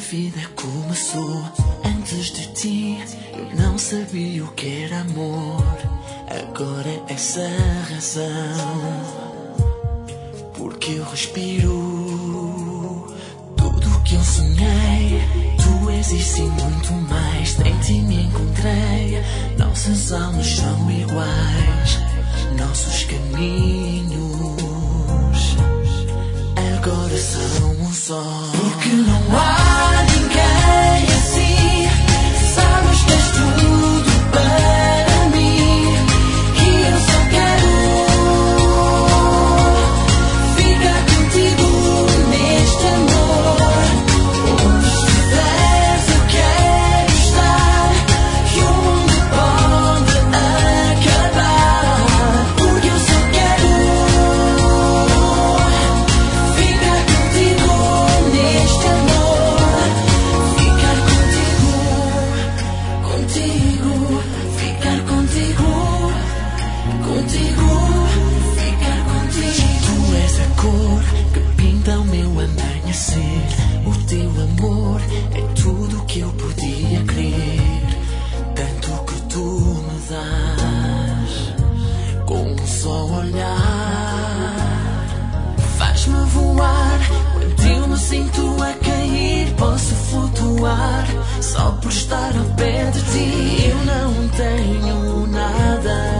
vida começou. Antes de ti eu não sabia o que era amor. Agora é essa a razão porque eu respiro. Tudo o que eu sonhei, tu és isso e muito mais. Em ti me encontrei. Nossas almas são iguais, nossos caminhos agora são um só. Porque não há ninguém assim. Sabes que és tudo para mim, que eu só quero ficar contigo neste amor. Onde estiveres eu quero estar, que o mundo pode acabar. Porque eu só quero ficar contigo neste amor. Ficar contigo, ficar contigo, ficar contigo. Tu és a cor que pinta o meu amanhecer. O teu amor é tudo o que eu podia querer. Tanto que tu me dás com um só olhar. Faz-me voar quando eu me sinto a cair. Posso flutuar só por estar ao pé de ti. Eu não tenho nada